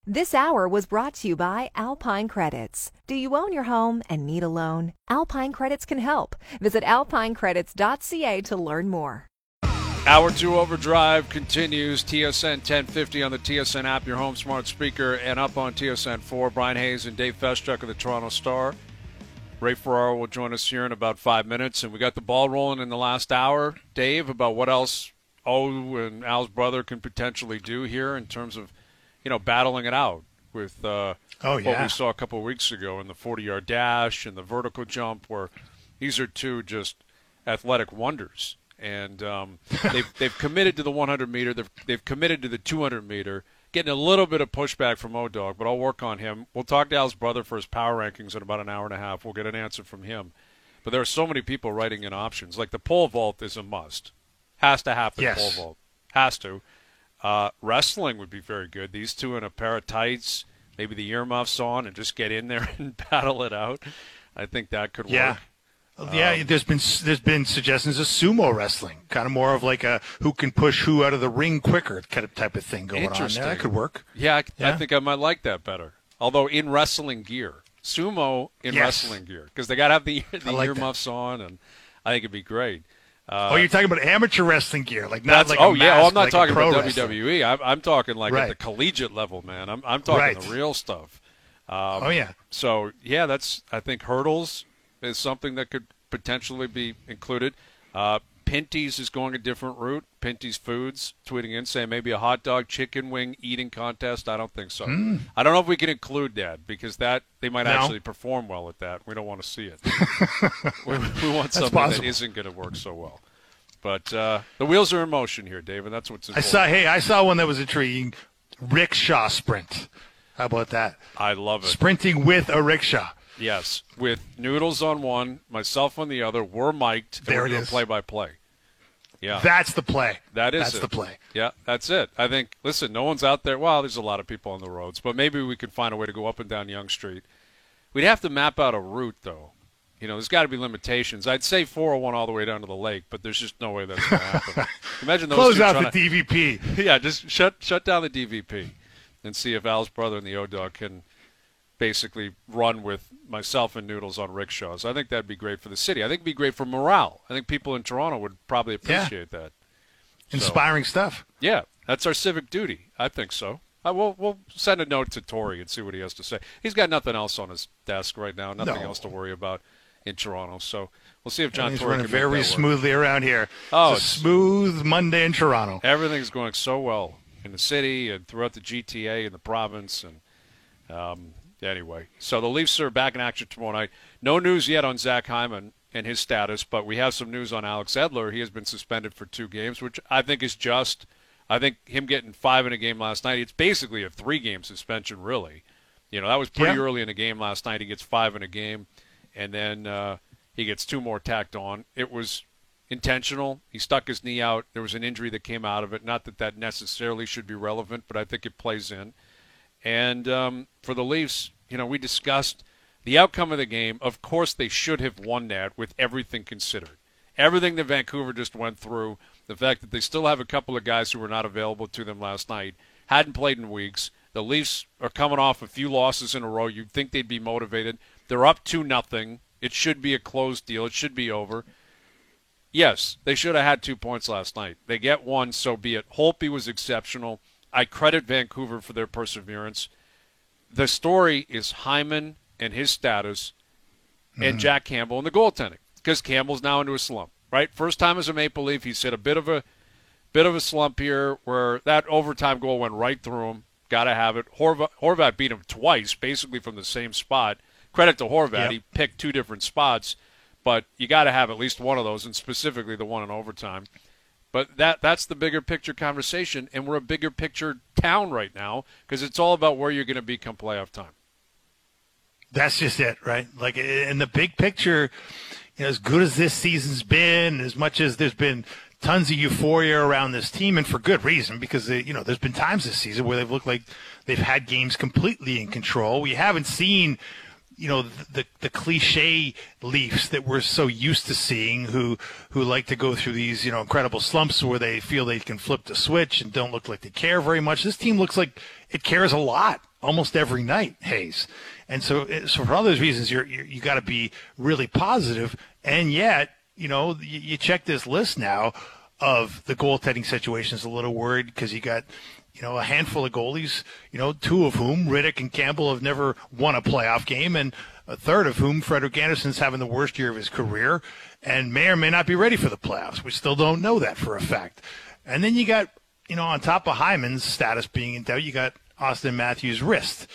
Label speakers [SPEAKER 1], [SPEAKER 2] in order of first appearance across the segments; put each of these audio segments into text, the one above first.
[SPEAKER 1] This hour was brought to you by Alpine Credits. Do you own your home and need a loan? Alpine Credits can help. Visit alpinecredits.ca to learn more.
[SPEAKER 2] Hour 2 Overdrive continues. TSN 1050 on the TSN app, your home smart speaker, and up on TSN 4. Brian Hayes and Dave Feschuk of the Toronto Star. Ray Ferraro will join us here in about 5 minutes. And we got the ball rolling in the last hour, Dave, about what else O and Al's brother can potentially do here in terms of, battling it out with what we saw a couple of weeks ago in the 40-yard dash and the vertical jump, where these are two just athletic wonders. And they've committed to the 100-meter. They've committed to the 200-meter, getting a little bit of pushback from O-Dog, but I'll work on him. We'll talk to Al's brother for his power rankings in about an hour and a half. We'll get an answer from him. But there are so many people writing in options. Like the pole vault is a must. Has to happen,
[SPEAKER 3] yes.
[SPEAKER 2] Pole vault. Has to. Wrestling would be very good. These two in a pair of tights, maybe the earmuffs on, and just get in there and battle it out. I think that could work.
[SPEAKER 3] Yeah, there's been suggestions of sumo wrestling, kind of more of like a who can push who out of the ring quicker kind of type of thing going on there. That could work.
[SPEAKER 2] Yeah, I think I might like that better. Although in wrestling gear, sumo in wrestling gear, because they got to have the earmuffs on, and I think it'd be great.
[SPEAKER 3] You're talking about amateur wrestling gear, like
[SPEAKER 2] not
[SPEAKER 3] like
[SPEAKER 2] I'm not
[SPEAKER 3] like
[SPEAKER 2] talking about
[SPEAKER 3] wrestling.
[SPEAKER 2] WWE. I'm talking like at the collegiate level, man. I'm talking the real stuff. So I think hurdles is something that could potentially be included. Pinty's is going a different route. Pinty's Foods tweeting in saying maybe a hot dog, chicken wing eating contest. I don't think so. I don't know if we can include that because they might actually perform well at that. We don't want to see it. we want something that isn't going to work so well. But the wheels are in motion here, David. That's what's important.
[SPEAKER 3] I saw one that was intriguing. Rickshaw sprint. How about that?
[SPEAKER 2] I love it.
[SPEAKER 3] Sprinting with a rickshaw.
[SPEAKER 2] Yes, with Noodles on one, myself on the other. We're mic'd.
[SPEAKER 3] There
[SPEAKER 2] it
[SPEAKER 3] is.
[SPEAKER 2] Play-by-play. Yeah,
[SPEAKER 3] that's the play.
[SPEAKER 2] That's
[SPEAKER 3] the play.
[SPEAKER 2] Yeah, that's it. I think. Listen, no one's out there. Well, there's a lot of people on the roads, but maybe we could find a way to go up and down Yonge Street. We'd have to map out a route, though. There's got to be limitations. I'd say 401 all the way down to the lake, but there's just no way that's going to happen. Imagine those
[SPEAKER 3] close
[SPEAKER 2] two
[SPEAKER 3] out the DVP.
[SPEAKER 2] Yeah, just shut down the DVP and see if Al's brother and the O-Dog can basically run with myself and Noodles on rickshaws. I think that'd be great for the city. I think it'd be great for morale. I think people in Toronto would probably appreciate that.
[SPEAKER 3] Inspiring stuff.
[SPEAKER 2] Yeah, that's our civic duty. I think so. We'll send a note to Tory and see what he has to say. He's got nothing else on his desk right now, nothing else to worry about in Toronto. So we'll see if John Tory can make that work.
[SPEAKER 3] Very smoothly around here.
[SPEAKER 2] Oh,
[SPEAKER 3] it's a smooth Monday in Toronto.
[SPEAKER 2] Everything's going so well in the city and throughout the GTA and the province. And anyway, so the Leafs are back in action tomorrow night. No news yet on Zach Hyman and his status, but we have some news on Alex Edler. He has been suspended for 2 games, which I think is just. I think him getting 5 in a game last night, it's basically a 3-game suspension, really. That was pretty early in the game last night. He gets 5 in a game, and then he gets 2 more tacked on. It was intentional. He stuck his knee out. There was an injury that came out of it. Not that necessarily should be relevant, but I think it plays in. And for the Leafs, we discussed the outcome of the game. Of course, they should have won that with everything considered. Everything that Vancouver just went through, the fact that they still have a couple of guys who were not available to them last night, hadn't played in weeks. The Leafs are coming off a few losses in a row. You'd think they'd be motivated. They're up 2-0. It should be a closed deal. It should be over. Yes, they should have had 2 points last night. They get 1, so be it. Holtby was exceptional. I credit Vancouver for their perseverance. The story is Hyman and his status and Jack Campbell and the goaltending, because Campbell's now into a slump, right? First time as a Maple Leaf, he's hit a bit of a slump here where that overtime goal went right through him. Got to have it. Horvat beat him twice, basically from the same spot. Credit to Horvat. Yep. He picked 2 different spots, but you got to have at least one of those, and specifically the one in overtime. But that's the bigger picture conversation, and we're a bigger picture town right now because it's all about where you're going to be come playoff time.
[SPEAKER 3] That's just it, right? Like in the big picture, as good as this season's been, as much as there's been tons of euphoria around this team, and for good reason, because there's been times this season where they've looked like they've had games completely in control. We haven't seen the cliche Leafs that we're so used to seeing, who like to go through these incredible slumps where they feel they can flip the switch and don't look like they care very much. This team looks like it cares a lot almost every night, Hayes. And so for all those reasons, you got to be really positive. And yet, you check this list now of the goaltending situations, a little worried because you got, a handful of goalies, two of whom, Riddick and Campbell, have never won a playoff game, and a third of whom, Frederik Andersen's having the worst year of his career and may or may not be ready for the playoffs. We still don't know that for a fact. And then you got, on top of Hyman's status being in doubt, you got Auston Matthews' wrist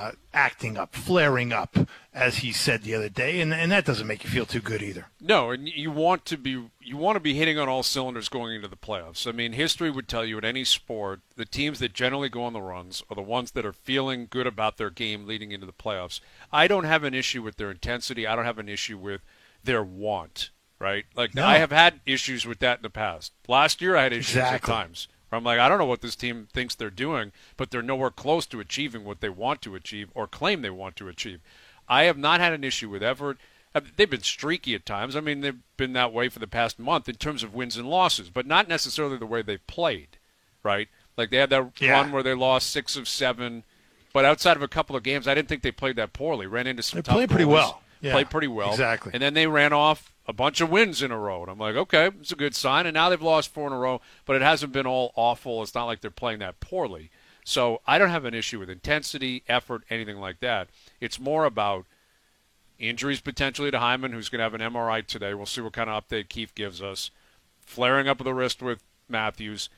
[SPEAKER 3] acting up, flaring up, as he said the other day, and that doesn't make you feel too good either.
[SPEAKER 2] No, and you want to be hitting on all cylinders going into the playoffs. I mean, history would tell you in any sport, the teams that generally go on the runs are the ones that are feeling good about their game leading into the playoffs. I don't have an issue with their intensity. I don't have an issue with their want, right? Like, no. I have had issues with that in the past. Last year I had issues at times. I'm like, I don't know what this team thinks they're doing, but they're nowhere close to achieving what they want to achieve or claim they want to achieve. I have not had an issue with Everett. They've been streaky at times. I mean, they've been that way for the past month in terms of wins and losses, but not necessarily the way they've played, right? Like they had that run where they lost 6 of 7, but outside of a couple of games, I didn't think they played that poorly. Ran into some tough
[SPEAKER 3] played pretty well. Yeah,
[SPEAKER 2] played pretty well.
[SPEAKER 3] Exactly.
[SPEAKER 2] And then they ran off a bunch of wins in a row. And I'm like, okay, it's a good sign. And now they've lost 4 in a row, but it hasn't been all awful. It's not like they're playing that poorly. So I don't have an issue with intensity, effort, anything like that. It's more about injuries potentially to Hyman, who's going to have an MRI today. We'll see what kind of update Keefe gives us. Flaring up of the wrist with Matthews.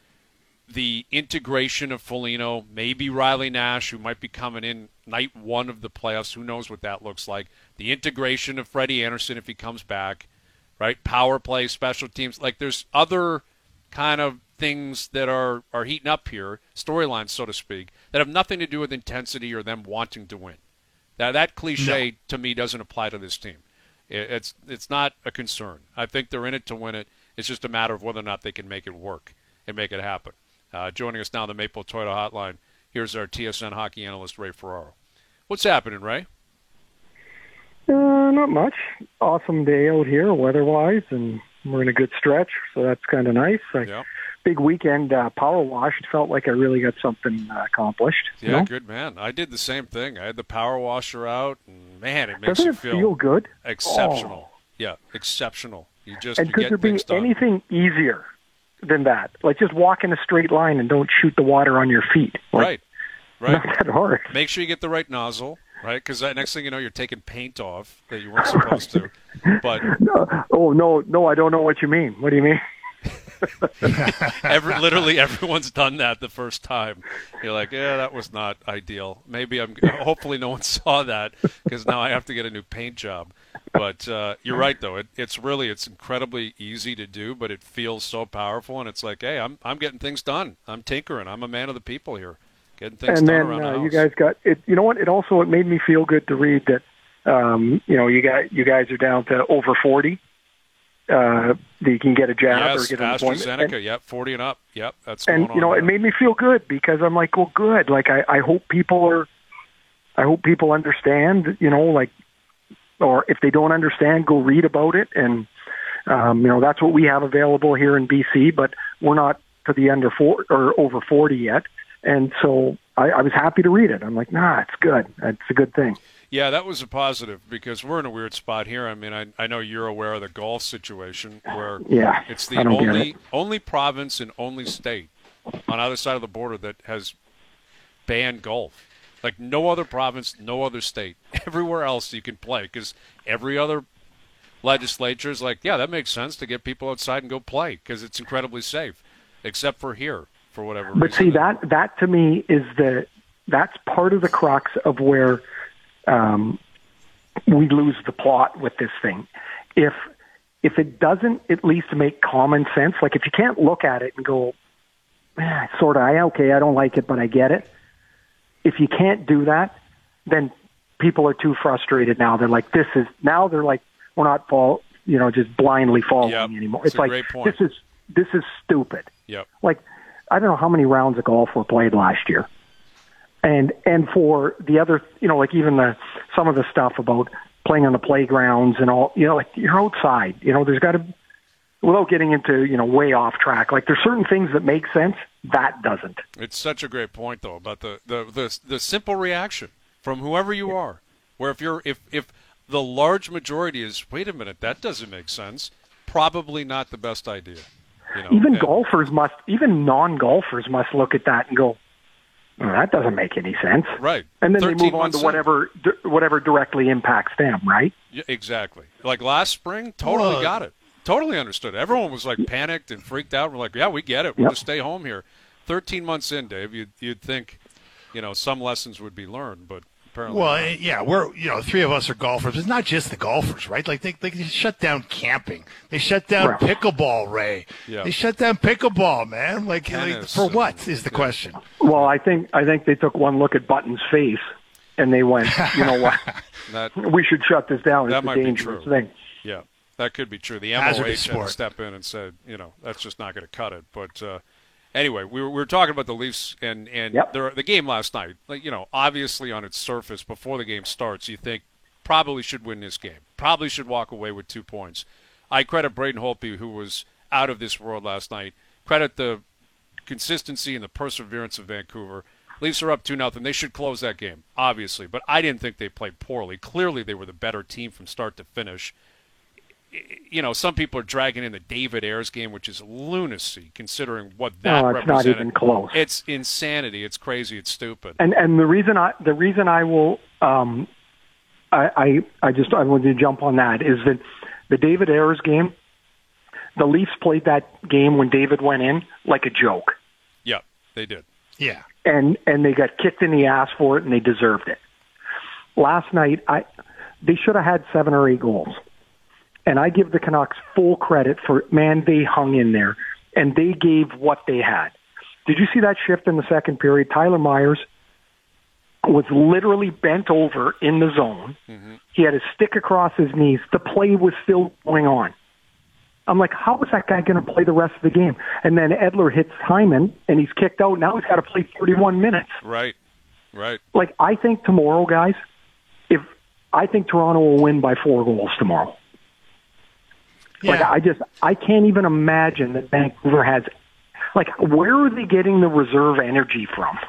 [SPEAKER 2] The integration of Foligno, maybe Riley Nash, who might be coming in night 1 of the playoffs. Who knows what that looks like. The integration of Freddie Andersen if he comes back, right? Power play, special teams. Like there's other kind of things that are heating up here, storylines, so to speak, that have nothing to do with intensity or them wanting to win. Now, that cliche to me doesn't apply to this team. It's not a concern. I think they're in it to win it. It's just a matter of whether or not they can make it work and make it happen. Joining us now on the Maple Toyota Hotline, here's our TSN hockey analyst, Ray Ferraro. What's happening, Ray?
[SPEAKER 4] Not much. Awesome day out here weather-wise, and we're in a good stretch, so that's kind of nice. Big weekend power wash. It felt like I really got something accomplished.
[SPEAKER 2] Yeah, good man. I did the same thing. I had the power washer out, and man, it makes
[SPEAKER 4] Doesn't
[SPEAKER 2] you
[SPEAKER 4] it feel good?
[SPEAKER 2] Exceptional.
[SPEAKER 4] Oh.
[SPEAKER 2] Yeah, exceptional.
[SPEAKER 4] And could there be anything easier than that? Like just walk in a straight line and don't shoot the water on your feet.
[SPEAKER 2] Right.
[SPEAKER 4] Not that hard.
[SPEAKER 2] Make sure you get the right nozzle, right? Because next thing you know, you're taking paint off that you weren't supposed to. But
[SPEAKER 4] no, I don't know what you mean. What do you mean?
[SPEAKER 2] Literally everyone's done that the first time. You're like, yeah, that was not ideal. Hopefully no one saw that because now I have to get a new paint job. But you're right, though. It's incredibly easy to do, but it feels so powerful. And it's like, hey, I'm getting things done. I'm tinkering. I'm a man of the people here. Getting things done around the house.
[SPEAKER 4] You guys got it. You know what? It made me feel good to read that. You guys are down to over 40. That you can get a jab or get an appointment.
[SPEAKER 2] AstraZeneca, yep, 40 and up. Yep, that's going on.
[SPEAKER 4] It made me feel good because I'm like, well, good. Like I hope people understand, or if they don't understand, go read about it. And, that's what we have available here in BC, but we're not to the under 4 or over 40 yet. And so I was happy to read it. I'm like, it's good. It's a good thing.
[SPEAKER 2] Yeah, that was a positive because we're in a weird spot here. I mean, I know you're aware of the golf situation where it's the only province and only state on either side of the border that has banned golf. Like no other province, no other state. Everywhere else you can play because every other legislature is like, yeah, that makes sense to get people outside and go play because it's incredibly safe, except for here for whatever reason.
[SPEAKER 4] But see, that to me is that's part of the crux of where we lose the plot with this thing. If it doesn't at least make common sense, like if you can't look at it and go, I don't like it, but I get it. If you can't do that, then people are too frustrated now. They're like, we're not just blindly following anymore. It's like, this is stupid.
[SPEAKER 2] Yep.
[SPEAKER 4] Like, I don't know how many rounds of golf were played last year. And for the other, like even some of the stuff about playing on the playgrounds and all, like you're outside, there's got to, without getting into, way off track, like there's certain things that make sense, that doesn't.
[SPEAKER 2] It's such a great point, though, about the simple reaction from whoever you are, where if the large majority is, wait a minute, that doesn't make sense, probably not the best idea.
[SPEAKER 4] Even non-golfers must look at that and go, well, that doesn't make any sense.
[SPEAKER 2] Right.
[SPEAKER 4] And then they move on to whatever directly impacts them, right?
[SPEAKER 2] Yeah, exactly. Like last spring, totally got it. Totally understood. Everyone was like panicked and freaked out. We're like, yeah, we get it. We'll just stay home here. 13 months in, Dave, you'd think, some lessons would be learned, but apparently.
[SPEAKER 3] Well, yeah, we're three of us are golfers. It's not just the golfers, right? Like they shut down camping. They shut down pickleball, Ray.
[SPEAKER 2] Yeah.
[SPEAKER 3] They shut down pickleball, man. Like for what is the question?
[SPEAKER 4] Well, I think they took one look at Button's face and they went, you know what? We should shut this down. It's a dangerous thing.
[SPEAKER 2] Yeah. That could be true. The MOH had to step in and said, that's just not going to cut it. But anyway, we were talking about the Leafs and the game last night. Like, obviously on its surface, before the game starts, you think probably should win this game. Probably should walk away with 2 points. I credit Braden Holtby, who was out of this world last night. Credit the consistency and the perseverance of Vancouver. Leafs are up 2-0. They should close that game, obviously. But I didn't think they played poorly. Clearly they were the better team from start to finish. Some people are dragging in the David Ayres game, which is lunacy, considering what that represented.
[SPEAKER 4] It's not even close.
[SPEAKER 2] It's insanity. It's crazy. It's stupid.
[SPEAKER 4] And the reason I will I wanted to jump on that is that the David Ayres game, the Leafs played that game when David went in like a joke.
[SPEAKER 2] Yeah, they did.
[SPEAKER 3] Yeah,
[SPEAKER 4] and they got kicked in the ass for it, and they deserved it. Last night, they should have had 7 or 8 goals. And I give the Canucks full credit for, man, they hung in there, and they gave what they had. Did you see that shift in the second period? Tyler Myers was literally bent over in the zone. Mm-hmm. He had his stick across his knees. The play was still going on. I'm like, how is that guy going to play the rest of the game? And then Edler hits Hyman, and he's kicked out. Now he's got to play 31 minutes.
[SPEAKER 2] Right.
[SPEAKER 4] Like, I think tomorrow, guys, I think Toronto will win by 4 goals tomorrow.
[SPEAKER 3] Yeah.
[SPEAKER 4] Like, I can't even imagine that Vancouver has, like, where are they getting the reserve energy from?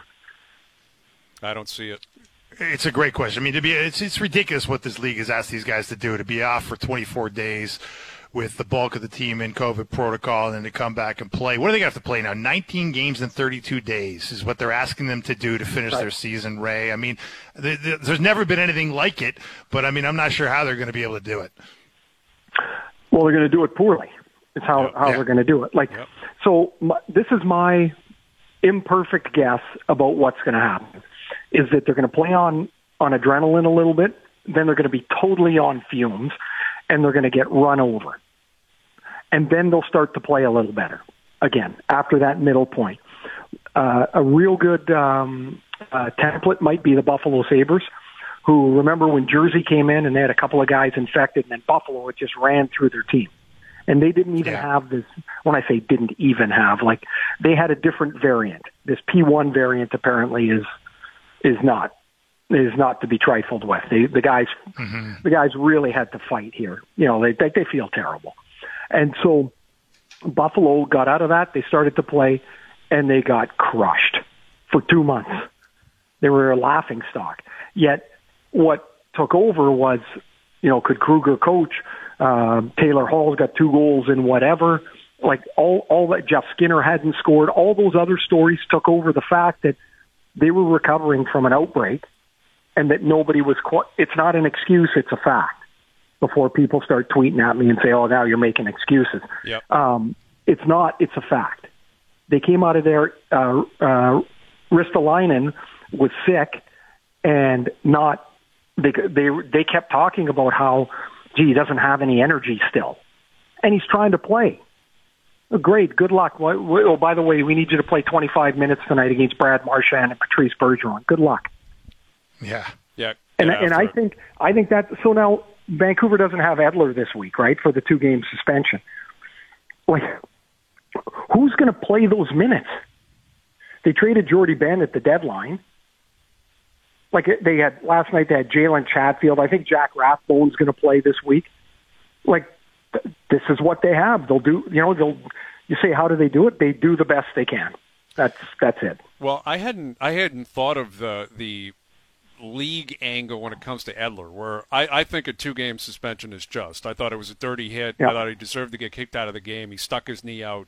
[SPEAKER 2] I don't see it.
[SPEAKER 3] It's a great question. I mean, it's ridiculous what this league has asked these guys to do, to be off for 24 days with the bulk of the team in COVID protocol and then to come back and play. What do they have to play now? 19 games in 32 days is what they're asking them to do to finish their season, Ray. I mean, there's never been anything like it, but, I mean, I'm not sure how they're going to be able to do it.
[SPEAKER 4] Well, they're going to do it poorly. It's how they're going to do it. Like, so this is my imperfect guess about what's going to happen, is that they're going to play on adrenaline a little bit, then they're going to be totally on fumes, and they're going to get run over. And then they'll start to play a little better again after that middle point. A real good template might be the Buffalo Sabres, who, remember when Jersey came in and they had a couple of guys infected, and then Buffalo, it just ran through their team. And they didn't even have this, when I say didn't even have, like, they had a different variant. This P1 variant apparently is not to be trifled with. The guys really had to fight here. They feel terrible. And so Buffalo got out of that. They started to play, and they got crushed for 2 months. They were a laughing stock. Yet what took over was, could Kruger coach? Taylor Hall's got 2 goals in whatever. Like all that, Jeff Skinner hadn't scored. All those other stories took over the fact that they were recovering from an outbreak, and that nobody was. It's not an excuse; it's a fact. Before people start tweeting at me and say, "Oh, now you're making excuses,"
[SPEAKER 2] yep.
[SPEAKER 4] It's not. It's a fact. They came out of there. Ristolainen was sick, and not. They kept talking about how, he doesn't have any energy still, and he's trying to play. Great, good luck. Oh, by the way, we need you to play 25 minutes tonight against Brad Marchand and Patrice Bergeron. Good luck.
[SPEAKER 3] Yeah.
[SPEAKER 4] And I think that. So now Vancouver doesn't have Edler this week, right, for the 2-game suspension. Like, who's going to play those minutes? They traded Jordy Ben at the deadline. Like, last night they had Jalen Chatfield. I think Jack Rathbone's going to play this week. Like, this is what they have. They'll do, you say, how do they do it? They do the best they can. That's it.
[SPEAKER 2] Well, I hadn't thought of the league angle when it comes to Edler, where I think a 2-game suspension is just. I thought it was a dirty hit.
[SPEAKER 4] Yeah.
[SPEAKER 2] I thought he deserved to get kicked out of the game. He stuck his knee out.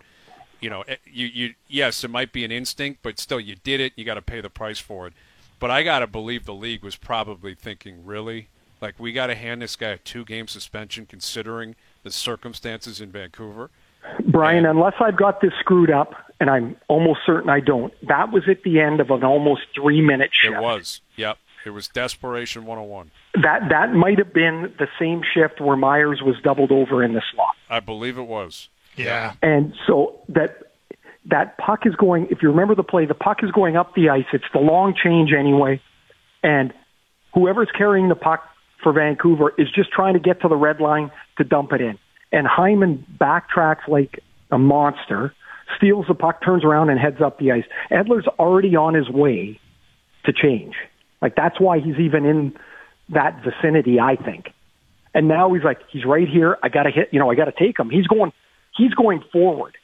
[SPEAKER 2] Yes, it might be an instinct, but still, you did it. You got to pay the price for it. But I got to believe the league was probably thinking, really? Like, we got to hand this guy a 2-game suspension considering the circumstances in Vancouver?
[SPEAKER 4] Brian, unless I've got this screwed up, and I'm almost certain I don't, that was at the end of an almost 3-minute shift.
[SPEAKER 2] It was. Yep. It was desperation 101.
[SPEAKER 4] That might have been the same shift where Myers was doubled over in the slot.
[SPEAKER 2] I believe it was.
[SPEAKER 3] Yeah.
[SPEAKER 4] And so that puck is going, if you remember the play, the puck is going up the ice. It's the long change anyway. And whoever's carrying the puck for Vancouver is just trying to get to the red line to dump it in. And Hyman backtracks like a monster, steals the puck, turns around, and heads up the ice. Edler's already on his way to change. Like, that's why he's even in that vicinity, I think. And now he's like, he's right here. I got to hit, I got to take him. He's going forward.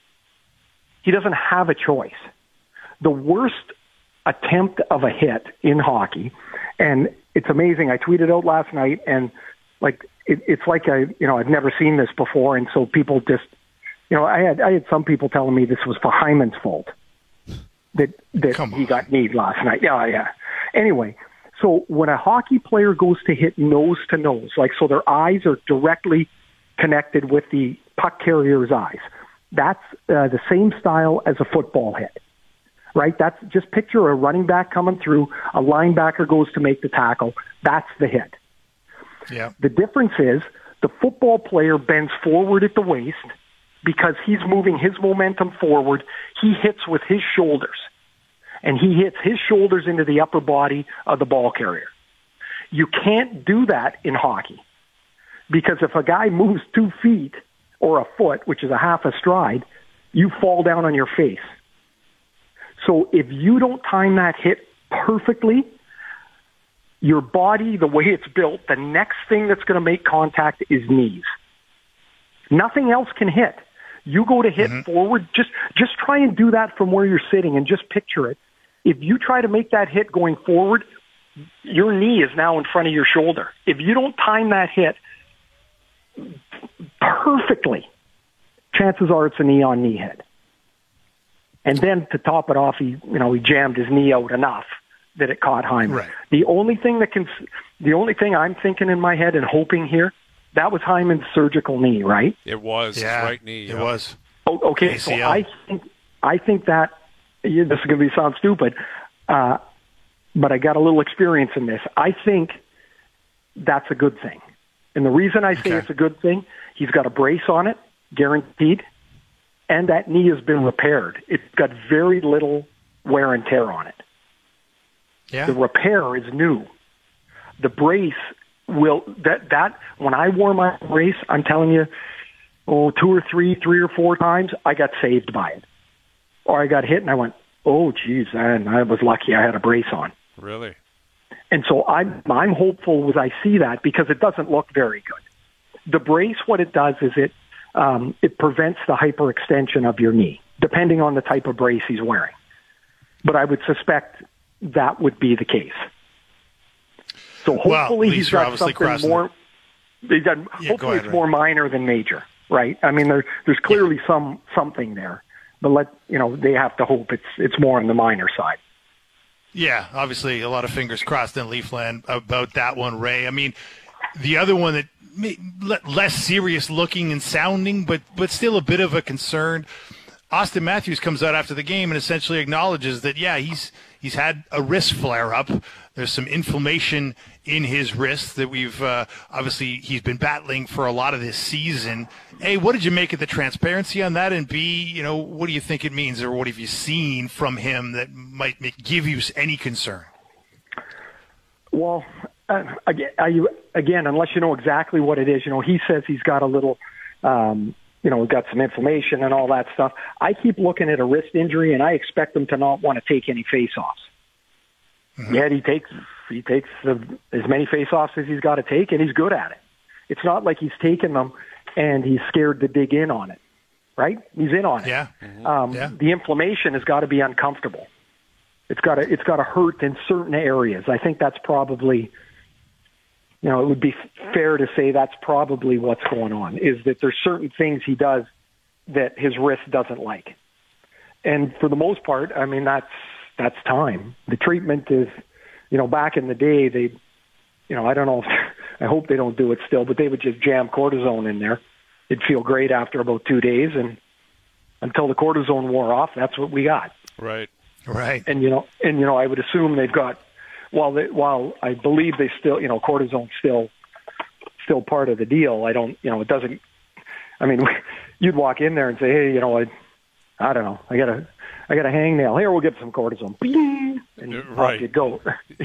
[SPEAKER 4] He doesn't have a choice. The worst attempt of a hit in hockey, and it's amazing. I tweeted out last night, and it's like I've never seen this before, and so people just, I had some people telling me this was for Hyman's fault that he got kneed last night. Yeah. Anyway, so when a hockey player goes to hit nose to nose, so their eyes are directly connected with the puck carrier's eyes, that's the same style as a football hit, right? That's just picture a running back coming through, a linebacker goes to make the tackle. That's the hit.
[SPEAKER 3] Yeah.
[SPEAKER 4] The difference is the football player bends forward at the waist because he's moving his momentum forward. He hits with his shoulders, and he hits his shoulders into the upper body of the ball carrier. You can't do that in hockey because if a guy moves 2 feet or a foot, which is a half a stride, you fall down on your face. So if you don't time that hit perfectly, your body, the way it's built, the next thing that's going to make contact is knees. Nothing else can hit. You go to hit forward, just try and do that from where you're sitting and just picture it. If you try to make that hit going forward, your knee is now in front of your shoulder. If you don't time that hit perfectly, chances are it's a knee-on-knee hit. And then to top it off, he jammed his knee out enough that it caught Hyman.
[SPEAKER 3] Right.
[SPEAKER 4] The only thing I'm thinking in my head and hoping here, that was Hyman's surgical knee, right?
[SPEAKER 2] It was. His right knee.
[SPEAKER 3] It was.
[SPEAKER 4] Oh, okay.
[SPEAKER 3] ACL.
[SPEAKER 4] So I think that this is going to sound stupid, but I got a little experience in this. I think that's a good thing. And the reason I say it's a good thing, he's got a brace on it, guaranteed, and that knee has been repaired. It's got very little wear and tear on it.
[SPEAKER 3] Yeah.
[SPEAKER 4] The repair is new. The brace will, that when I wore my brace, I'm telling you, 2 or 3 or 4 times, I got saved by it. Or I got hit and I went, oh, geez, and I was lucky I had a brace on.
[SPEAKER 2] Really?
[SPEAKER 4] And so I'm hopeful as I see that because it doesn't look very good. The brace, what it does is it prevents the hyperextension of your knee, depending on the type of brace he's wearing. But I would suspect that would be the case. So hopefully he's got something more. Hopefully it's more minor than major, right? I mean, there's clearly something there, but they have to hope it's more on the minor side.
[SPEAKER 3] Yeah, obviously a lot of fingers crossed in Leafland about that one, Ray. I mean, the other one that less serious looking and sounding, but still a bit of a concern. Austin Matthews comes out after the game and essentially acknowledges that, he's had a wrist flare-up. There's some inflammation in his wrist that we've obviously he's been battling for a lot of this season. A, what did you make of the transparency on that? And B, what do you think it means, or what have you seen from him that might give you any concern?
[SPEAKER 4] Well, again, unless you know exactly what it is, he says he's got a little, got some inflammation and all that stuff. I keep looking at a wrist injury, and I expect him to not want to take any face-offs. Mm-hmm. Yet he takes as many face-offs as he's got to take, and he's good at it. It's not like he's taken them and he's scared to dig in on it. Right? He's in on it.
[SPEAKER 3] Yeah.
[SPEAKER 4] The inflammation has got to be uncomfortable. It's got to hurt in certain areas. I think that's probably, it would be fair to say that's probably what's going on, is that there's certain things he does that his wrist doesn't like. And for the most part, I mean, that's time. The treatment is, back in the day, they, I don't know, I hope they don't do it still, but they would just jam cortisone in there. It'd feel great after about 2 days, and until the cortisone wore off, that's what we got.
[SPEAKER 2] Right.
[SPEAKER 4] And I would assume they've got, while I believe they still, cortisone's still part of the deal. I don't, it doesn't. I mean, you'd walk in there and say, hey, I don't know, I got a hangnail. Here, we'll get some cortisone. Bing! And off you go.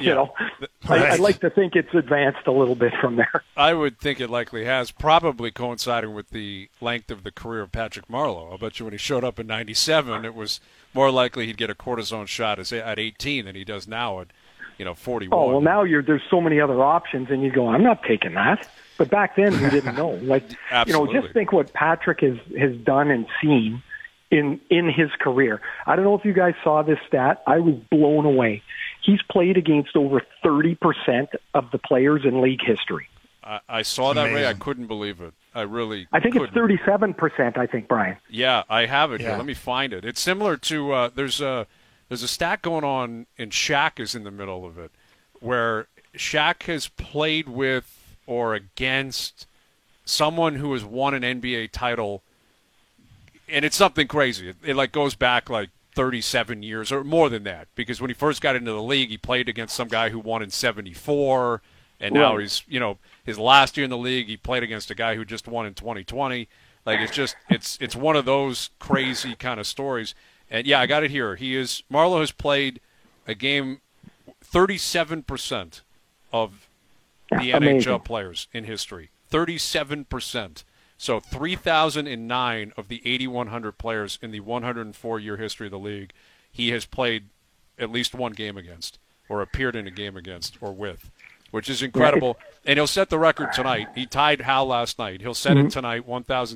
[SPEAKER 4] I'd like to think it's advanced a little bit from there.
[SPEAKER 2] I would think it likely has, probably coinciding with the length of the career of Patrick Marleau. I'll bet you when he showed up in 97, it was more likely he'd get a cortisone shot at 18 than he does now at 41.
[SPEAKER 4] Oh, well, now there's so many other options, and you go, I'm not taking that. But back then, we didn't know. Just think what Patrick has done and seen in his career. I don't know if you guys saw this stat. I was blown away. He's played against over 30% of the players in league history.
[SPEAKER 2] I saw that, Ray. I couldn't believe it. I think
[SPEAKER 4] it's 37%, I think, Brian.
[SPEAKER 2] Yeah, I have it here. Let me find it. It's similar to there's a stat going on, and Shaq is in the middle of it, where Shaq has played with or against someone who has won an NBA title, and it's something crazy. It goes back 37 years or more than that, because when he first got into the league, he played against some guy who won in 74, and now he's, his last year in the league, he played against a guy who just won in 2020. It's one of those crazy kind of stories. And yeah, I got it here. Marleau has played a game 37% of the NHL players in history. 37%. So 3,009 of the 8,100 players in the 104-year history of the league, he has played at least one game against, or appeared in a game against, or with, which is incredible. And he'll set the record tonight. He tied Hal last night. He'll set it tonight,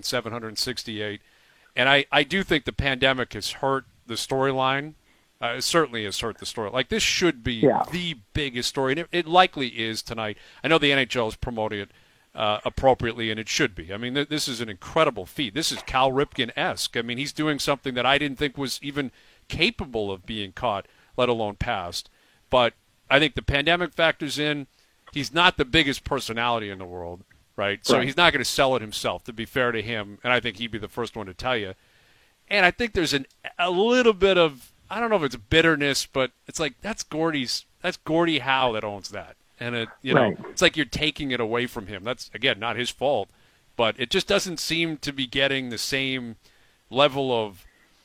[SPEAKER 2] 1,768. And I do think the pandemic has hurt the storyline. It certainly has hurt the story. This should be the biggest story, and it likely is tonight. I know the NHL is promoting it appropriately, and it should be. I mean, this is an incredible feat. This is Cal Ripken-esque. I mean, he's doing something that I didn't think was even capable of being caught, let alone passed. But I think the pandemic factors in. He's not the biggest personality in the world, right? So he's not going to sell it himself, to be fair to him, and I think he'd be the first one to tell you. And I think there's a little bit of, I don't know if it's bitterness, but it's that's Gordie Howe that owns that. And it's like you're taking it away from him. That's, again, not his fault, but it just doesn't seem to be getting the same level of,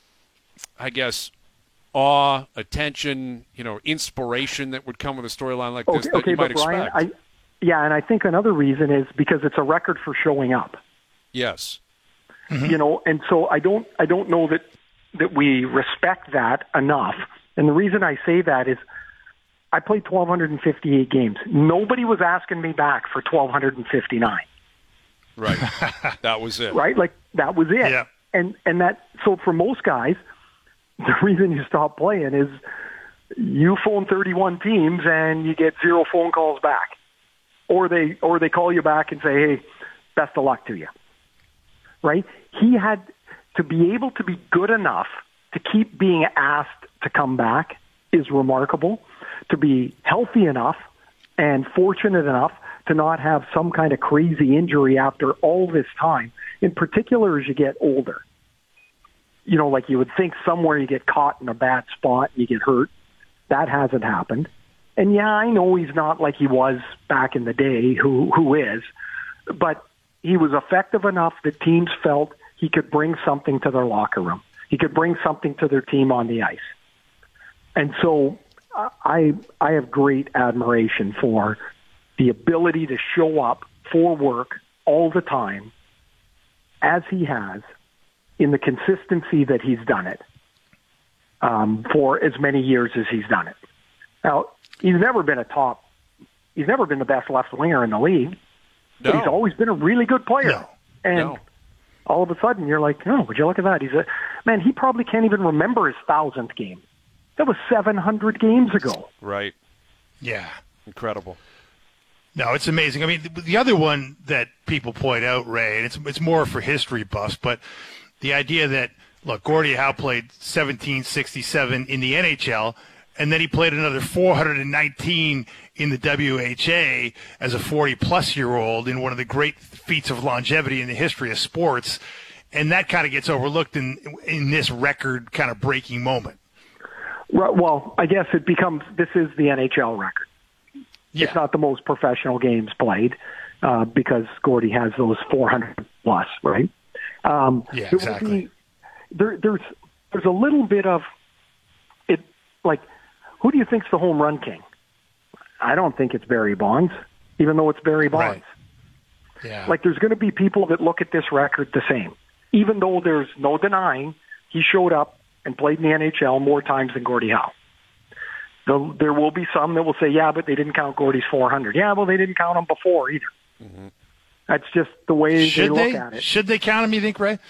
[SPEAKER 2] I guess, awe, attention, inspiration that would come with a storyline like this that you might expect.
[SPEAKER 4] Brian, and I think another reason is because it's a record for showing up.
[SPEAKER 2] Yes.
[SPEAKER 4] Mm-hmm. And so I don't know that we respect that enough. And the reason I say that is I played 1,258 games. Nobody was asking me back for 1,259.
[SPEAKER 2] Right. That was it.
[SPEAKER 4] Right? That was it.
[SPEAKER 3] Yeah.
[SPEAKER 4] And that, so for most guys, the reason you stop playing is you phone 31 teams and you get 0 phone calls back. Or they call you back and say, hey, best of luck to you. Right? He had to be able to be good enough to keep being asked to come back is remarkable. To be healthy enough and fortunate enough to not have some kind of crazy injury after all this time, in particular as you get older. You would think somewhere you get caught in a bad spot and you get hurt. That hasn't happened. And yeah, I know he's not like he was back in the day, who is, but he was effective enough that teams felt he could bring something to their locker room. He could bring something to their team on the ice. And so I have great admiration for the ability to show up for work all the time, as he has, in the consistency that he's done it for as many years as he's done it. Now, he's never been the best left winger in the league, but he's always been a really good player. And
[SPEAKER 2] No.
[SPEAKER 4] all of a sudden, you're like, oh, would you look at that? He probably can't even remember his 1,000th game. That was 700 games ago.
[SPEAKER 2] Right.
[SPEAKER 3] Yeah.
[SPEAKER 2] Incredible.
[SPEAKER 3] No, it's amazing. I mean, the other one that people point out, Ray, and it's more for history buffs, but the idea that, look, Gordie Howe played 1767 in the NHL, and then he played another 419 in the WHA as a 40-plus-year-old in one of the great feats of longevity in the history of sports, and that kind of gets overlooked in this record kind of breaking moment.
[SPEAKER 4] Well, I guess this is the NHL record.
[SPEAKER 3] Yeah.
[SPEAKER 4] It's not the most professional games played because Gordie has those 400 plus, right?
[SPEAKER 3] Yeah, exactly.
[SPEAKER 4] There's a little bit of it. Like, who do you think's the home run king? I don't think it's Barry Bonds, even though it's Barry Bonds.
[SPEAKER 3] Right. Yeah.
[SPEAKER 4] Like, there's going to be people that look at this record the same, even though there's no denying he showed up and played in the NHL more times than Gordie Howe. There will be some that will say, yeah, but they didn't count Gordie's 400. Yeah, well, they didn't count him before either. Mm-hmm. That's just the way they look at it.
[SPEAKER 3] Should they count him, you think, Ray?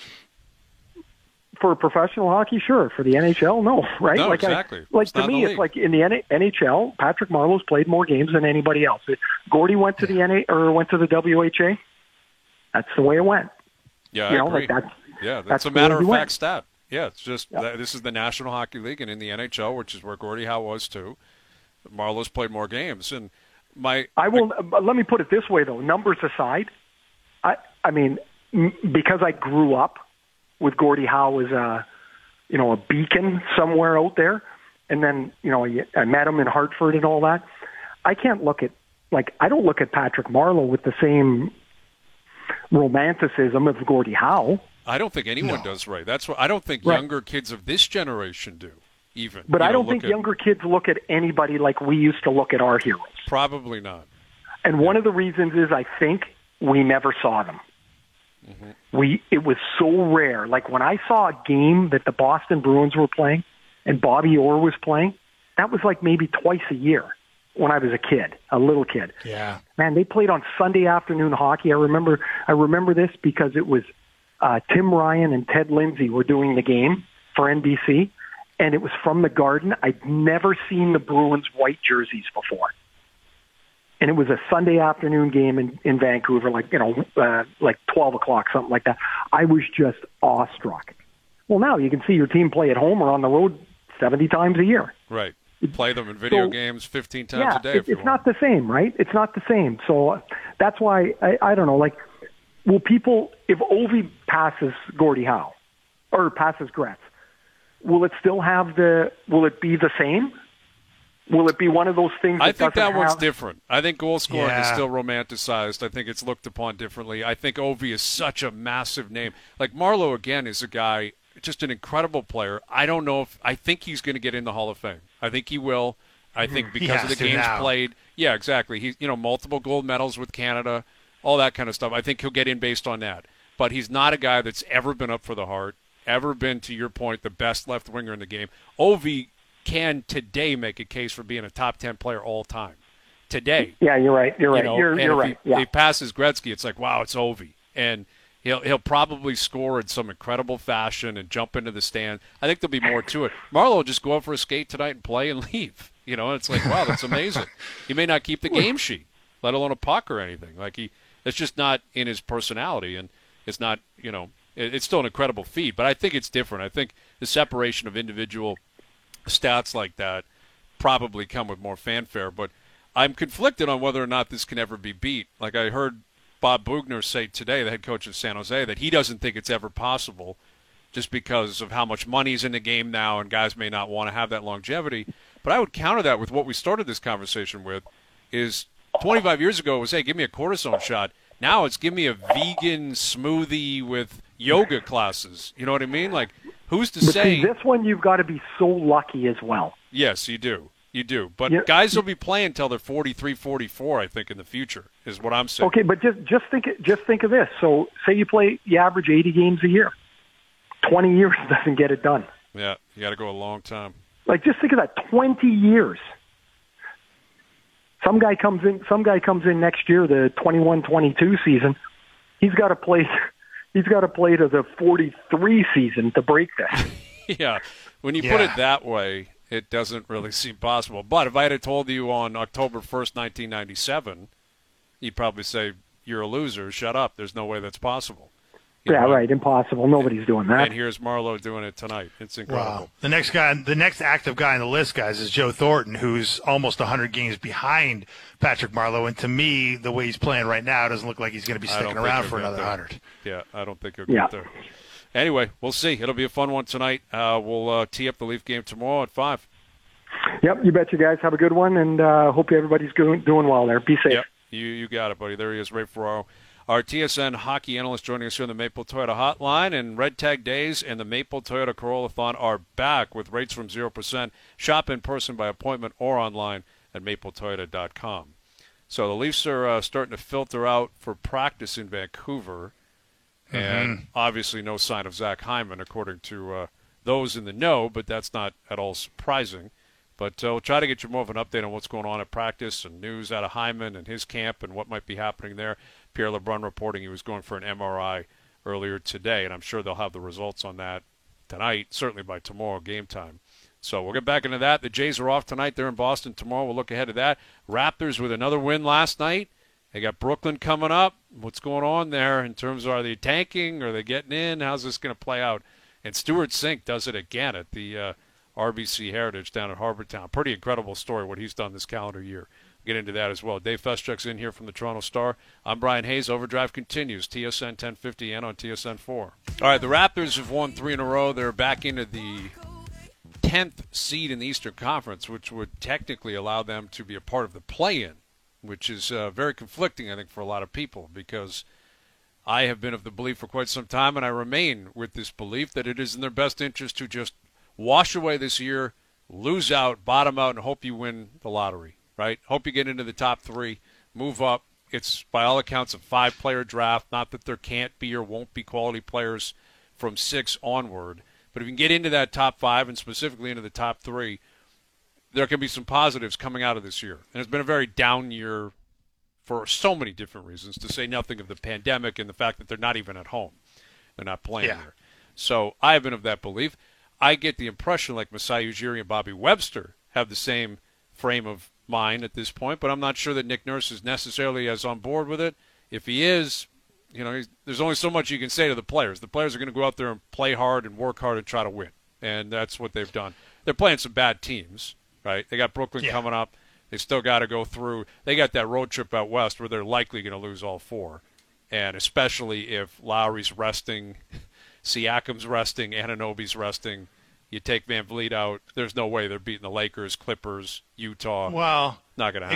[SPEAKER 4] For professional hockey, sure. For the NHL, no, right?
[SPEAKER 2] No, exactly.
[SPEAKER 4] To me, it's like in the NHL, Patrick Marleau's played more games than anybody else. Gordie went to went to the WHA. That's the way it went.
[SPEAKER 2] Yeah, I agree. That's a matter-of-fact stat. Yeah, it's just this is the National Hockey League, and in the NHL, which is where Gordie Howe was too, Marleau's played more games. And let me put it this way, though. Numbers aside, I mean, because I grew up with Gordie Howe as a beacon somewhere out there, and then I met him in Hartford and all that. I can't look at I don't look at Patrick Marleau with the same romanticism of Gordie Howe. I don't think anyone does, Ray. That's what I don't think younger kids of this generation do, even.
[SPEAKER 4] But I don't think younger kids look at anybody like we used to look at our heroes.
[SPEAKER 2] Probably not.
[SPEAKER 4] And one of the reasons is I think we never saw them. Mm-hmm. It was so rare. Like when I saw a game that the Boston Bruins were playing and Bobby Orr was playing, that was like maybe twice a year when I was a kid, a little kid.
[SPEAKER 3] Yeah.
[SPEAKER 4] Man, they played on Sunday afternoon hockey. I remember this because it was Tim Ryan and Ted Lindsay were doing the game for NBC, and it was from the Garden. I'd never seen the Bruins white jerseys before. And it was a Sunday afternoon game in Vancouver, like 12 o'clock, something like that. I was just awestruck. Well, now you can see your team play at home or on the road 70 times a year.
[SPEAKER 2] Right. Play them in video games 15 times a day.
[SPEAKER 4] It's not the same, right? It's not the same. So that's why, I don't know, will people, if Ovi passes Gordie Howe or passes Gretz, will it be the same? Will it be one of those things that
[SPEAKER 2] I think that one's different. I think goal scoring is still romanticized. I think it's looked upon differently. I think Ovi is such a massive name. Like Marleau, again, is a guy, just an incredible player. I don't know I think he's going to get in the Hall of Fame. I think he will. I think because of the games played. Yeah, exactly. He's, multiple gold medals with Canada, all that kind of stuff. I think he'll get in based on that. But he's not a guy that's ever been up for the Hart, ever been, to your point, the best left winger in the game. Ovi can today make a case for being a top 10 player all time. Today.
[SPEAKER 4] Yeah, you're right. You're right. You're right.
[SPEAKER 2] If he passes Gretzky, it's like, wow, it's Ovi. And he'll probably score in some incredible fashion and jump into the stand. I think there'll be more to it. Marleau will just go out for a skate tonight and play and leave. It's like, wow, that's amazing. He may not keep the game sheet, let alone a puck or anything. It's just not in his personality, and it's not, it's still an incredible feat. But I think it's different. I think the separation of individual stats like that probably come with more fanfare. But I'm conflicted on whether or not this can ever be beat. Like I heard Bob Boughner say today, the head coach of San Jose, that he doesn't think it's ever possible just because of how much money's in the game now and guys may not want to have that longevity. But I would counter that with what we started this conversation with is 25 years ago it was, hey, give me a cortisone shot. Now it's give me a vegan smoothie with yoga classes. You know what I mean? Like, who's to say?
[SPEAKER 4] See, this one you've got to be so lucky as well.
[SPEAKER 2] Yes, you do. You do. But guys will be playing until they're 43, 44, I think, in the future, is what I'm saying.
[SPEAKER 4] Okay, but just think of this. So say you average 80 games a year. 20 years doesn't get it done.
[SPEAKER 2] Yeah, you got to go a long time.
[SPEAKER 4] Like, just think of that, 20 years. Some guy comes in next year, the 21-22 season. He's got to play He's got to play to the 43 season to break that.
[SPEAKER 2] Yeah, when you put it that way, it doesn't really seem possible. But if I had told you on October 1st, 1997, you'd probably say, you're a loser, shut up. There's no way that's possible.
[SPEAKER 4] Right, impossible. Nobody's doing that.
[SPEAKER 2] And here's Marleau doing it tonight. It's incredible.
[SPEAKER 3] Wow. The next active guy on the list, guys, is Joe Thornton, who's almost 100 games behind Patrick Marleau. And to me, the way he's playing right now, it doesn't look like he's going to be sticking around for another 100.
[SPEAKER 2] Yeah, I don't think he'll get there. Anyway, we'll see. It'll be a fun one tonight. We'll tee up the Leaf game tomorrow at 5.
[SPEAKER 4] Yep, you bet you guys. Have a good one, and hope everybody's doing well there. Be safe.
[SPEAKER 2] Yep, you got it, buddy. There he is, Ray Ferraro. Our TSN hockey analyst joining us here on the Maple Toyota Hotline. And Red Tag Days and the Maple Toyota Corolla-thon are back with rates from 0%. Shop in person by appointment or online at mapletoyota.com. So the Leafs are starting to filter out for practice in Vancouver. And obviously no sign of Zach Hyman, according to those in the know, but that's not at all surprising. But we'll try to get you more of an update on what's going on at practice and news out of Hyman and his camp and what might be happening there. Pierre LeBrun reporting he was going for an MRI earlier today, and I'm sure they'll have the results on that tonight, certainly by tomorrow game time. So we'll get back into that. The Jays are off tonight. They're in Boston tomorrow. We'll look ahead to that. Raptors with another win last night. They got Brooklyn coming up. What's going on there in terms of are they tanking? Are they getting in? How's this going to play out? And Stuart Sink does it again at the RBC Heritage down at Harbortown. Pretty incredible story what he's done this calendar year. Get into that as well. Dave Feschuk's in here from the Toronto Star. I'm Brian Hayes. Overdrive continues. TSN 1050 and on TSN 4. All right, the Raptors have won 3 in a row. They're back into the 10th seed in the Eastern Conference, which would technically allow them to be a part of the play-in, which is very conflicting, I think, for a lot of people, because I have been of the belief for quite some time, and I remain with this belief, that it is in their best interest to just wash away this year, lose out, bottom out, and hope you win the lottery, right? Hope you get into the top 3, move up. It's, by all accounts, a 5-player draft. Not that there can't be or won't be quality players from 6 onward. But if you can get into that top 5 and specifically into the top 3, there can be some positives coming out of this year. And it's been a very down year for so many different reasons, to say nothing of the pandemic and the fact that they're not even at home. They're not playing there. So I have been of that belief. I get the impression like Masai Ujiri and Bobby Webster have the same frame of mind at this point, but I'm not sure that Nick Nurse is necessarily as on board with it. If he is, there's only so much you can say to the players. The players are going to go out there and play hard and work hard and try to win, and that's what they've done. They're playing some bad teams, right? They got Brooklyn coming up. They still got to go through. They got that road trip out west where they're likely going to lose all 4, and especially if Lowry's resting, Siakam's resting, Anunoby's resting. You take Van Vliet out, there's no way they're beating the Lakers, Clippers, Utah.
[SPEAKER 3] Well,
[SPEAKER 2] not going to happen.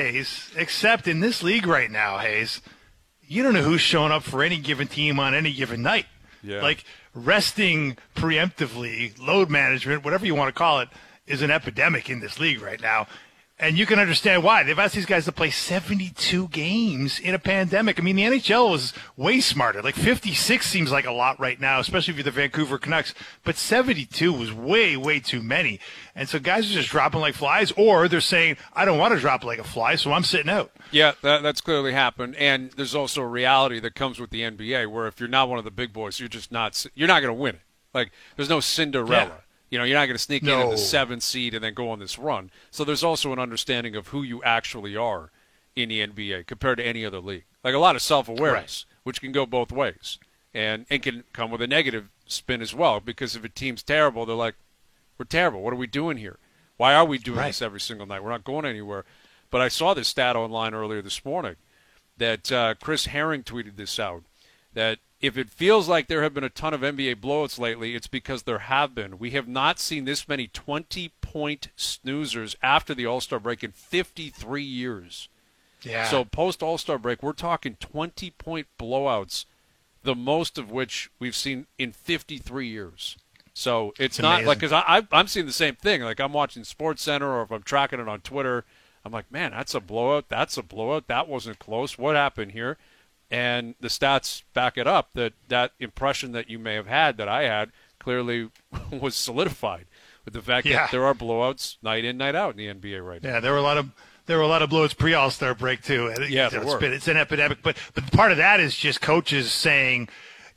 [SPEAKER 3] Except in this league right now, Hayes, you don't know who's showing up for any given team on any given night.
[SPEAKER 2] Yeah.
[SPEAKER 3] Like resting preemptively, load management, whatever you want to call it, is an epidemic in this league right now. And you can understand why. They've asked these guys to play 72 games in a pandemic. I mean, the NHL was way smarter. Like 56 seems like a lot right now, especially if you're the Vancouver Canucks. But 72 was way, way too many. And so guys are just dropping like flies, or they're saying, I don't want to drop like a fly, so I'm sitting out.
[SPEAKER 2] Yeah, that's clearly happened. And there's also a reality that comes with the NBA where if you're not one of the big boys, you're not going to win it. Like, there's no Cinderella. Yeah. You're not going to sneak in the 7th seed and then go on this run. So there's also an understanding of who you actually are in the NBA compared to any other league. Like a lot of self-awareness, which can go both ways. And it can come with a negative spin as well, because if a team's terrible, they're like, we're terrible. What are we doing here? Why are we doing this every single night? We're not going anywhere. But I saw this stat online earlier this morning that Chris Herring tweeted this out, that if it feels like there have been a ton of NBA blowouts lately, it's because there have been. We have not seen this many 20-point snoozers after the All-Star break in 53 years.
[SPEAKER 3] Yeah.
[SPEAKER 2] So post-All-Star break, we're talking 20-point blowouts, the most of which we've seen in 53 years. So it's not like, because I'm seeing the same thing. Like, I'm watching SportsCenter, or if I'm tracking it on Twitter, I'm like, man, that's a blowout. That's a blowout. That wasn't close. What happened here? And the stats back it up, that impression that you may have had, that I had, clearly was solidified with the fact that there are blowouts night in, night out in the NBA right now.
[SPEAKER 3] Yeah, there were a lot of blowouts pre-All-Star break too.
[SPEAKER 2] Yeah, there were.
[SPEAKER 3] It's an epidemic, but part of that is just coaches saying,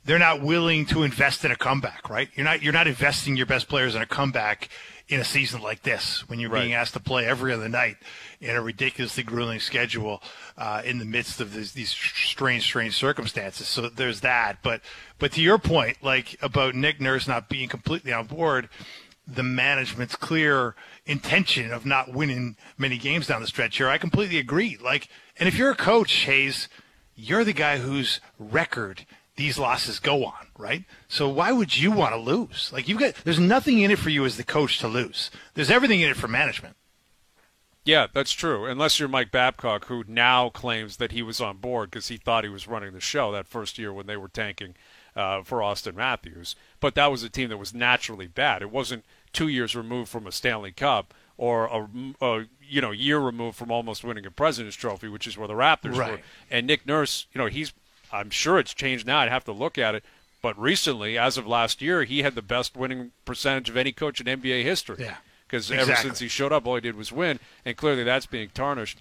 [SPEAKER 3] they're not willing to invest in a comeback, right? You're not investing your best players in a comeback in a season like this when you're being asked to play every other night in a ridiculously grueling schedule in the midst of these strange circumstances. So there's that. But to your point, like about Nick Nurse not being completely on board, the management's clear intention of not winning many games down the stretch here, I completely agree. Like, and if you're a coach, Hayes, you're the guy whose record these losses go on, right? So why would you want to lose? Like, there's nothing in it for you as the coach to lose. There's everything in it for management.
[SPEAKER 2] Yeah, that's true. Unless you're Mike Babcock, who now claims that he was on board because he thought he was running the show that first year when they were tanking for Austin Matthews. But that was a team that was naturally bad. It wasn't 2 years removed from a Stanley Cup or a year removed from almost winning a President's Trophy, which is where the Raptors were. And Nick Nurse, I'm sure it's changed now. I'd have to look at it. But recently, as of last year, he had the best winning percentage of any coach in NBA history.
[SPEAKER 3] Yeah.
[SPEAKER 2] Because ever since he showed up, all he did was win, and clearly that's being tarnished.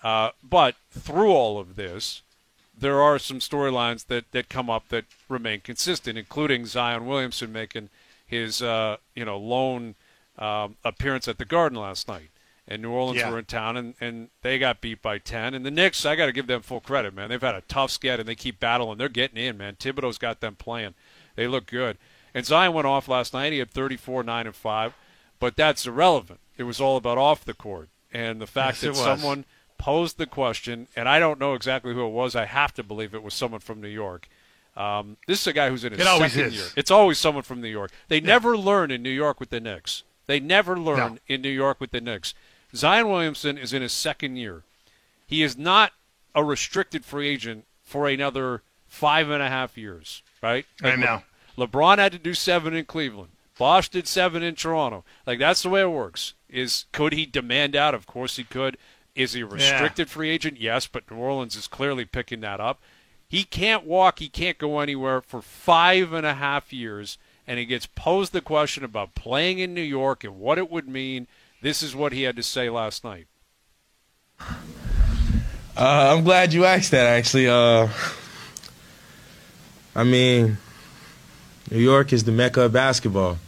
[SPEAKER 2] But through all of this, there are some storylines that come up that remain consistent, including Zion Williamson making his lone appearance at the Garden last night. And New Orleans were in town, and they got beat by 10. And the Knicks, I got to give them full credit, man. They've had a tough sked, and they keep battling. They're getting in, man. Thibodeau's got them playing. They look good. And Zion went off last night. He had 34, 9, and 5. But that's irrelevant. It was all about off the court. And the fact that someone posed the question, and I don't know exactly who it was. I have to believe it was someone from New York. This is a guy who's in his second year. It's always someone from New York. They never learn in New York with the Knicks. They never learn in New York with the Knicks. Zion Williamson is in his second year. He is not a restricted free agent for another 5.5 years, right?
[SPEAKER 3] I know.
[SPEAKER 2] LeBron had to do 7 in Cleveland. Bosh did 7 in Toronto. Like, that's the way it works. Could he demand out? Of course he could. Is he a restricted free agent? Yes, but New Orleans is clearly picking that up. He can't walk. He can't go anywhere for 5.5 years, and he gets posed the question about playing in New York and what it would mean. This is what he had to say last night.
[SPEAKER 5] I'm glad you asked that, actually. New York is the mecca of basketball.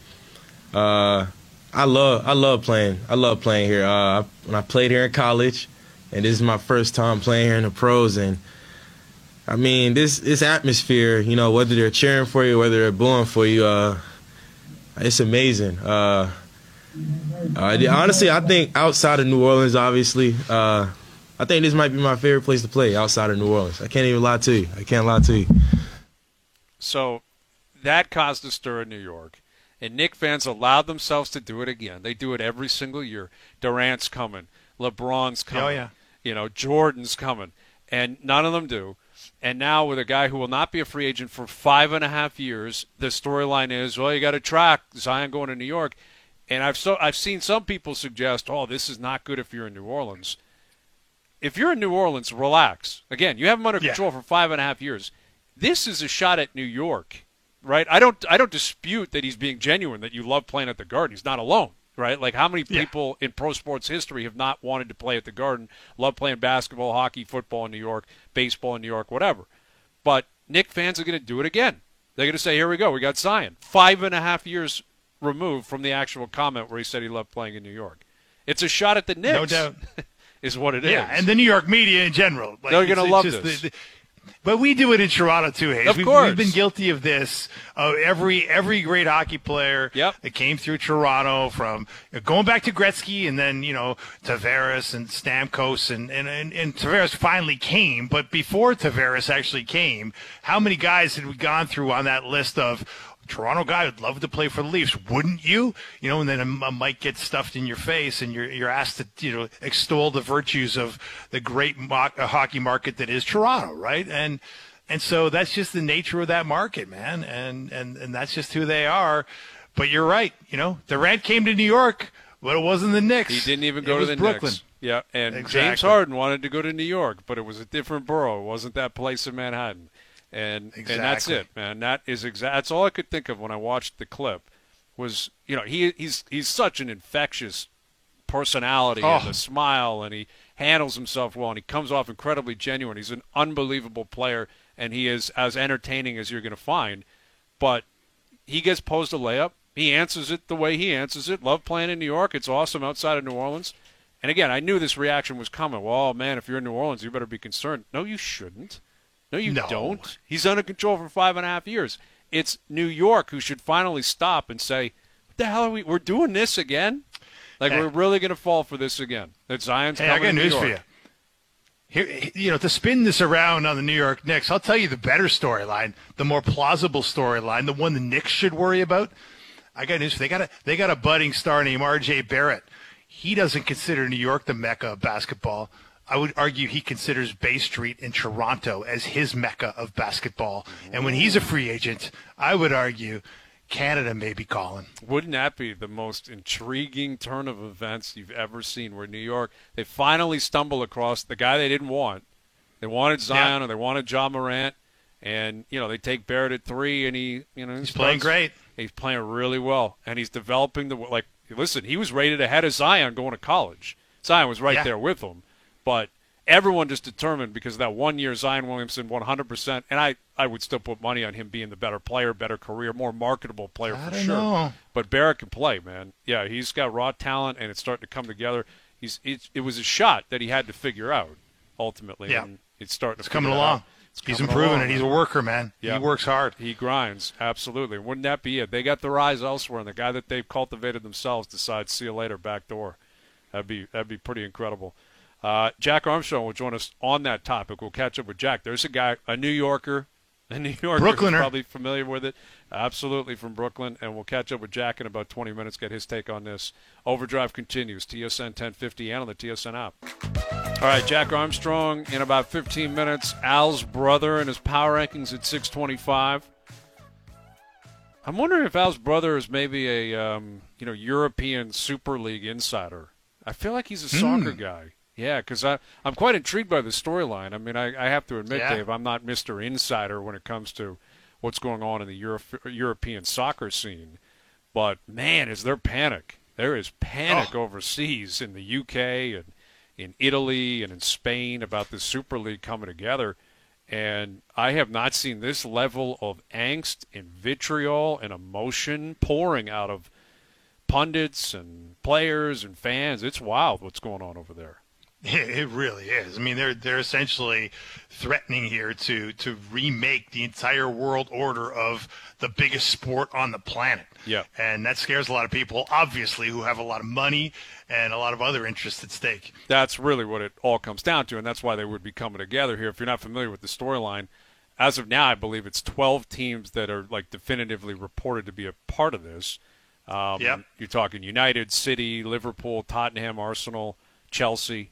[SPEAKER 5] I love playing. I love playing here. When I played here in college, and this is my first time playing here in the pros, and this atmosphere, whether they're cheering for you, whether they're booing for you, it's amazing. Honestly, I think outside of New Orleans, obviously, I think this might be my favorite place to play outside of New Orleans. I can't even lie to you. I can't lie to you.
[SPEAKER 2] So that caused a stir in New York. And Knicks fans allowed themselves to do it again. They do it every single year. Durant's coming. LeBron's coming. Oh, yeah. Jordan's coming. And none of them do. And now with a guy who will not be a free agent for 5.5 years, the storyline is, well, you got to track Zion going to New York. And I've seen some people suggest, oh, this is not good if you're in New Orleans. If you're in New Orleans, relax. Again, you have him under control for 5.5 years. This is a shot at New York. Right, I don't dispute that he's being genuine, that you love playing at the Garden. He's not alone, right? Like, how many people in pro sports history have not wanted to play at the Garden, love playing basketball, hockey, football in New York, baseball in New York, whatever. But Knicks fans are going to do it again. They're going to say, here we go, we got Zion. 5.5 years removed from the actual comment where he said he loved playing in New York. It's a shot at the Knicks.
[SPEAKER 3] No doubt.
[SPEAKER 2] Is what it is.
[SPEAKER 3] Yeah, and the New York media in general.
[SPEAKER 2] Like, they're going to love this.
[SPEAKER 3] But we do it in Toronto too, Hayes.
[SPEAKER 2] Of course.
[SPEAKER 3] We've been guilty of this. Every great hockey player that came through Toronto, from going back to Gretzky and then Tavares and Stamkos and Tavares finally came. But before Tavares actually came, how many guys had we gone through on that list of Toronto guy would love to play for the Leafs, wouldn't you? And then a mic gets stuffed in your face, and you're asked to extol the virtues of the great hockey market that is Toronto, right? And so that's just the nature of that market, man, and that's just who they are. But you're right, Durant came to New York, but it wasn't the Knicks.
[SPEAKER 2] He didn't even go to the
[SPEAKER 3] Brooklyn.
[SPEAKER 2] Knicks. Yeah, and
[SPEAKER 3] exactly.
[SPEAKER 2] James Harden wanted to go to New York, but it was a different borough. It wasn't that place in Manhattan. And that's it, man. That's all I could think of when I watched the clip. Was he's such an infectious personality and a smile, and he handles himself well, and he comes off incredibly genuine. He's an unbelievable player, and he is as entertaining as you're going to find. But he gets posed a layup. He answers it the way he answers it. Love playing in New York. It's awesome outside of New Orleans. And again, I knew this reaction was coming. Well, man, if you're in New Orleans, you better be concerned. No, you shouldn't. No, you don't. He's under control for 5.5 years. It's New York who should finally stop and say, what the hell are we? We're doing this again? Like, we're really going to fall for this again. That Zion's coming to New York. I got news
[SPEAKER 3] for you. Here, to spin this around on the New York Knicks, I'll tell you the better storyline, the more plausible storyline, the one the Knicks should worry about. I got news for you. They got a budding star named R.J. Barrett. He doesn't consider New York the mecca of basketball. I would argue he considers Bay Street in Toronto as his mecca of basketball. And when he's a free agent, I would argue Canada may be calling.
[SPEAKER 2] Wouldn't that be the most intriguing turn of events you've ever seen, where New York, they finally stumble across the guy they didn't want. They wanted Zion, or they wanted Ja Morant, and, they take Barrett at 3, and he's
[SPEAKER 3] playing great.
[SPEAKER 2] He's playing really well, and he's developing listen, he was rated ahead of Zion going to college. Zion was right there with him, but everyone just determined, because of that 1 year, Zion Williamson 100%, and I would still put money on him being the better player, better career, more marketable player for sure.
[SPEAKER 3] Know.
[SPEAKER 2] But Barrett can play, man. Yeah, he's got raw talent, and it's starting to come together. It was a shot that he had to figure out ultimately.
[SPEAKER 3] Yeah,
[SPEAKER 2] and it's starting to
[SPEAKER 3] coming along. He's improving, and he's a worker, man.
[SPEAKER 2] Yeah.
[SPEAKER 3] He works hard.
[SPEAKER 2] He grinds, absolutely. Wouldn't that be it? They got their eyes elsewhere, and the guy that they've cultivated themselves decides, see you later, back door. That'd be pretty incredible. Jack Armstrong will join us on that topic. We'll catch up with Jack. There's a guy, a New Yorker
[SPEAKER 3] Brooklyner,
[SPEAKER 2] who's probably familiar with it. Absolutely, from Brooklyn. And we'll catch up with Jack in about 20 minutes, get his take on this. Overdrive continues, TSN 1050 and on the TSN app. All right, Jack Armstrong in about 15 minutes. Al's brother and his power rankings at 625. I'm wondering if Al's brother is maybe a European Super League insider. I feel like he's a soccer guy. Yeah, because I'm quite intrigued by the storyline. I mean, I have to admit, Dave, I'm not Mr. Insider when it comes to what's going on in the European soccer scene. But, man, is there panic. There is panic overseas in the UK and in Italy and in Spain about the Super League coming together. And I have not seen this level of angst and vitriol and emotion pouring out of pundits and players and fans. It's wild what's going on over there.
[SPEAKER 3] It really is. I mean, they're essentially threatening here to remake the entire world order of the biggest sport on the planet.
[SPEAKER 2] Yeah.
[SPEAKER 3] And that scares a lot of people, obviously, who have a lot of money and a lot of other interests at stake.
[SPEAKER 2] That's really what it all comes down to, and that's why they would be coming together here. If you're not familiar with the storyline, as of now, I believe it's 12 teams that are definitively reported to be a part of this. You're talking United, City, Liverpool, Tottenham, Arsenal, Chelsea,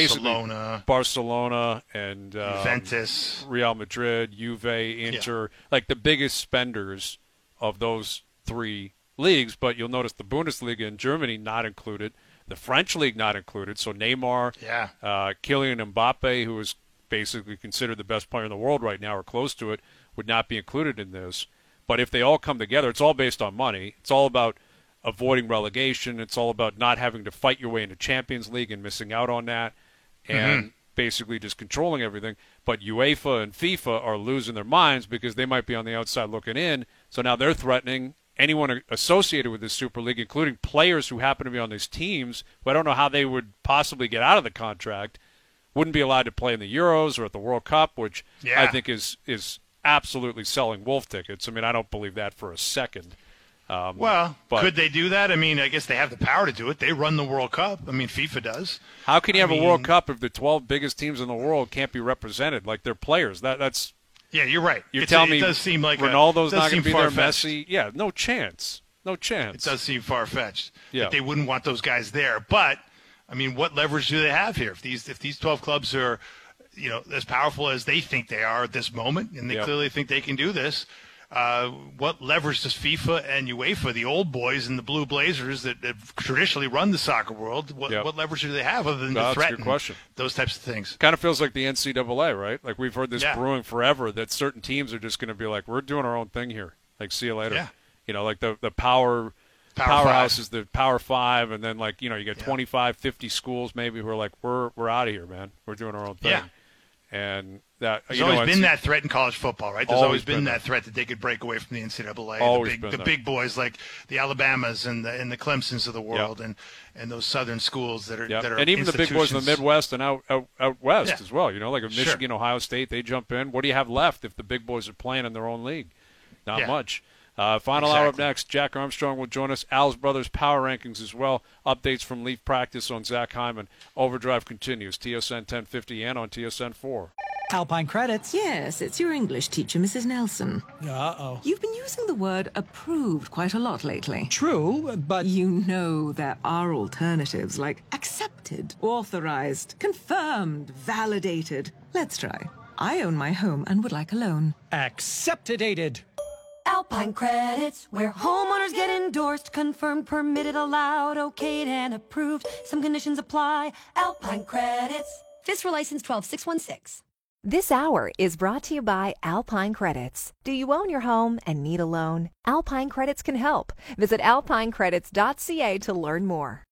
[SPEAKER 2] Barcelona, and
[SPEAKER 3] Juventus,
[SPEAKER 2] Real Madrid, Juve, Inter, the biggest spenders of those three leagues. But you'll notice the Bundesliga in Germany not included, the French league not included. So Neymar, Kylian Mbappe, who is basically considered the best player in the world right now or close to it, would not be included in this. But if they all come together, it's all based on money. It's all about avoiding relegation. It's all about not having to fight your way into Champions League and missing out on that, and basically just controlling everything. But UEFA and FIFA are losing their minds because they might be on the outside looking in. So now they're threatening anyone associated with this Super League, including players who happen to be on these teams, who I don't know how they would possibly get out of the contract, wouldn't be allowed to play in the Euros or at the World Cup, which I think is absolutely selling wolf tickets. I mean, I don't believe that for a second.
[SPEAKER 3] Could they do that? I mean, I guess they have the power to do it. They run the World Cup. I mean, FIFA does.
[SPEAKER 2] How can you have a World Cup if the 12 biggest teams in the world can't be represented? Like, they're players. That's
[SPEAKER 3] Yeah, you're right.
[SPEAKER 2] You're telling me
[SPEAKER 3] it does seem like
[SPEAKER 2] Ronaldo's not going to be there, Messi? Yeah, no chance. No chance.
[SPEAKER 3] It does seem far-fetched.
[SPEAKER 2] Yeah.
[SPEAKER 3] That they wouldn't want those guys there. But, I mean, what leverage do they have here? If these 12 clubs are, as powerful as they think they are at this moment, and they clearly think they can do this, what leverage does FIFA and UEFA, the old boys and the Blue Blazers that have traditionally run the soccer world, what leverage do they have other than to threaten those types of things?
[SPEAKER 2] Kind of feels like the NCAA, right? Like, we've heard this brewing forever, that certain teams are just going to be like, we're doing our own thing here. Like, see you later.
[SPEAKER 3] Yeah.
[SPEAKER 2] Like the power powerhouse
[SPEAKER 3] Five.
[SPEAKER 2] is the Power 5, and then you get
[SPEAKER 3] Yeah.
[SPEAKER 2] 25, 50 schools maybe who are like, we're out of here, man. We're doing our own thing.
[SPEAKER 3] Yeah.
[SPEAKER 2] And that
[SPEAKER 3] There's always been that threat in college football, right? There's always been
[SPEAKER 2] there.
[SPEAKER 3] that threat that they could break away from the NCAA.
[SPEAKER 2] Always been
[SPEAKER 3] The
[SPEAKER 2] there.
[SPEAKER 3] big boys like the Alabamas and the Clemsons of the world, and those southern schools that are
[SPEAKER 2] Yeah,
[SPEAKER 3] that are
[SPEAKER 2] and even the big boys in the
[SPEAKER 3] institutions.
[SPEAKER 2] Midwest and out west
[SPEAKER 3] Yeah.
[SPEAKER 2] as well. Like a
[SPEAKER 3] Sure.
[SPEAKER 2] Michigan, Ohio State, they jump in. What do you have left if the big boys are playing in their own league? Not
[SPEAKER 3] Yeah.
[SPEAKER 2] much. Final hour up
[SPEAKER 3] Exactly.
[SPEAKER 2] next. Jack Armstrong will join us. Al's Brothers Power Rankings as well. Updates from Leaf practice on Zach Hyman. Overdrive continues. TSN 1050 and on TSN 4.
[SPEAKER 6] Alpine Credits.
[SPEAKER 7] Yes, it's your English teacher, Mrs. Nelson.
[SPEAKER 6] Uh-oh.
[SPEAKER 7] You've been using the word approved quite a lot lately.
[SPEAKER 6] True, but
[SPEAKER 7] You know there are alternatives like accepted, authorized, confirmed, validated. Let's try. I own my home and would like a loan.
[SPEAKER 6] accepted.
[SPEAKER 8] Alpine Credits, where homeowners get endorsed, confirmed, permitted, allowed, okayed, and approved. Some conditions apply. Alpine Credits. FISRA license 12616.
[SPEAKER 1] This hour is brought to you by Alpine Credits. Do you own your home and need a loan? Alpine Credits can help. Visit alpinecredits.ca to learn more.